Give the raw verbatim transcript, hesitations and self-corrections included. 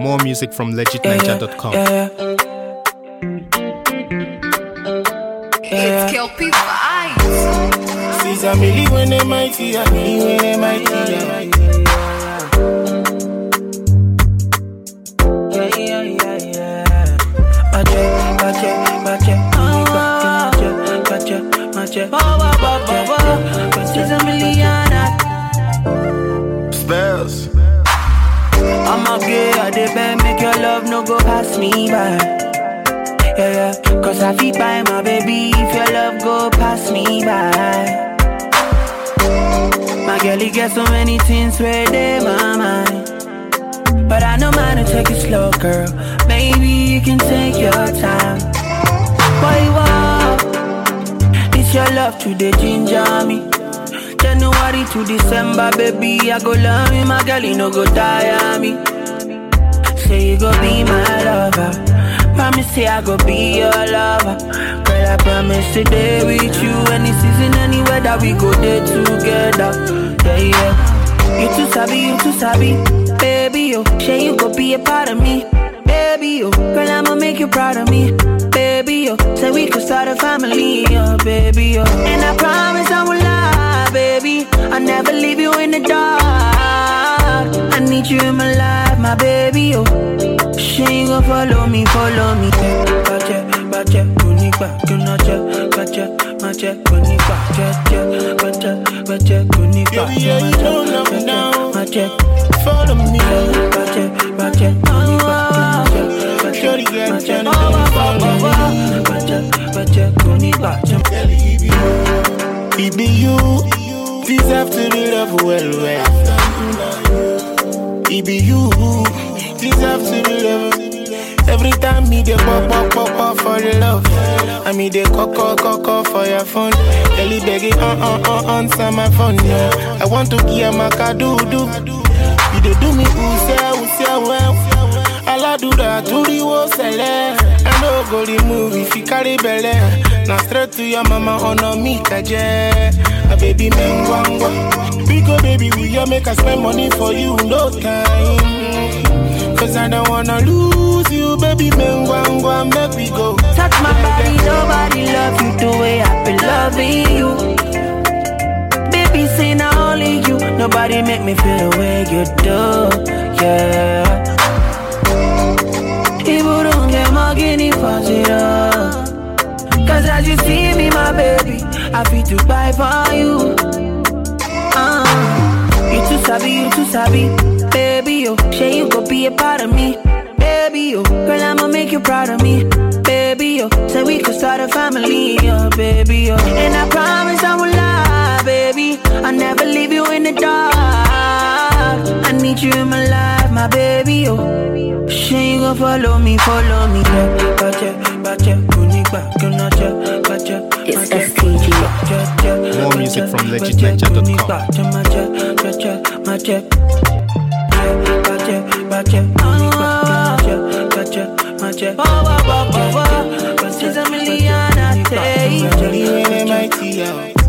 More music from legit ninja dot com. Yeah, yeah. Yeah. It's Kelpie Vibes. She's a milli when they mighty, a milli when they mighty. Yeah, yeah, yeah, yeah. Mache, mache, mache, mache, mache, mache, mache. She's a millionaire. Spells. I'm a gay, I dey beg, make your love no go pass me by. Yeah, yeah, cause I feel by my baby if your love go pass me by. My girl, you get so many things where they my mind. But I know mine to take it slow, girl. Maybe you can take your time. Why wow, it's your love to the ginger me. January to December, baby, I go love you, my girl, you no go tire me. Say you go be my lover. Promise say I go be your lover. Girl, I promise to stay with you any season, anywhere that we go there together. Yeah, yeah. You too sabi, you too sabi. Baby, yo, say you go be a part of me. Baby, yo, girl, I'ma make you proud of me. Baby, yo, say we could start a family, oh, baby, yo. And I promise I will lie, baby. I'll never leave you in the dark. I need you in my life, my baby, yo. She ain't gon' follow me, follow me. Bache, bache, kunikwa, kunache, bache, bache, kunikwa, bache, bache, bache, kunikwa, Baby, yeah, you know I'm down. bache, Follow me. bache, bache, kunikwa, bache, Shorty got bache, Johnny, baby, follow me. bache, bache, kunikwa, It be you, deserve to be loved well, well. It be you, deserve to be loved. Every time me dey pop, pop, pop, pop for the love. I me dey call, call, call, call for your phone. Ellie begging, uh, uh, uh, answer my phone, yeah. I want to give my car, do, do. You dey do me, who say, who say, well. I'll do that to the whole cellar. I know go the movie if you carry belly. Now straight to your mama on a meet a jet. A baby man wangwa. We go baby, we ya make us spend money for you no time. Cause I don't wanna lose you, baby man wangwa, make we go. touch my body, nobody love you the way I've been loving you. Baby, say not only you, nobody make me feel the way you do, yeah. People don't get my guinea for zero. Cause as you see me, my baby, I feel to buy for you. Uh, you too sabi, you too sabi. Baby, yo, say you go be a part of me. Baby, yo, girl, I'ma make you proud of me. Baby, yo, say we could start a family, oh, baby, yo. And I promise I will lie, baby. I'll never leave you in the dark. I need you in my life, my baby, yo. She ain't gon' follow me, follow me, yeah. Bache, bache, kunikwa, kunache, bache. It's S T G. More music from legit ninja dot com. Mache, mache, mache. Bache, bache, kunikwa, kunache, bache, mache. Oh, oh, oh, oh, oh. She's a millionaire, Milli when they mighty, yeah.